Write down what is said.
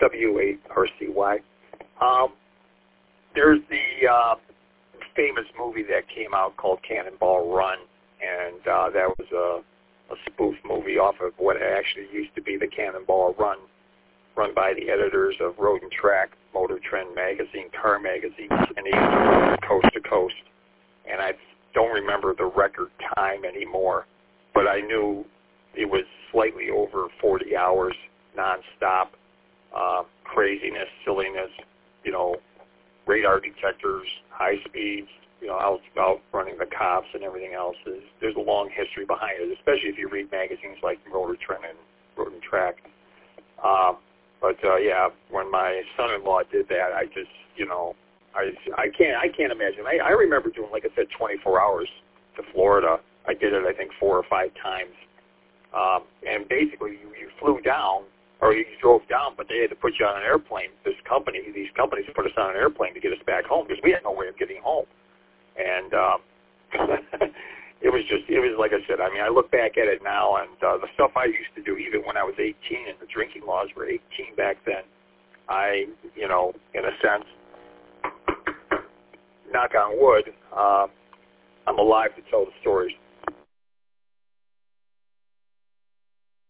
W-A-R-C-Y. There's the famous movie that came out called Cannonball Run, and that was a spoof movie off of what actually used to be the Cannonball Run by the editors of Road and Track, Motor Trend magazine, car magazine, and even coast to coast. And I don't remember the record time anymore, but I knew it was slightly over 40 hours nonstop, craziness, silliness, radar detectors, high speeds, out running the cops and everything else. There's a long history behind it, especially if you read magazines like Motor Trend and Road and Track. But when my son-in-law did that, I just, I can't imagine. I remember doing, like I said, 24 hours to Florida. I did it, I think, 4 or 5 times. And basically, you flew down, or you drove down, but they had to put you on an airplane. These companies put us on an airplane to get us back home because we had no way of getting home. And it was like I said, I mean, I look back at it now, and the stuff I used to do, even when I was 18 and the drinking laws were 18 back then, I, in a sense, knock on wood, I'm alive to tell the stories.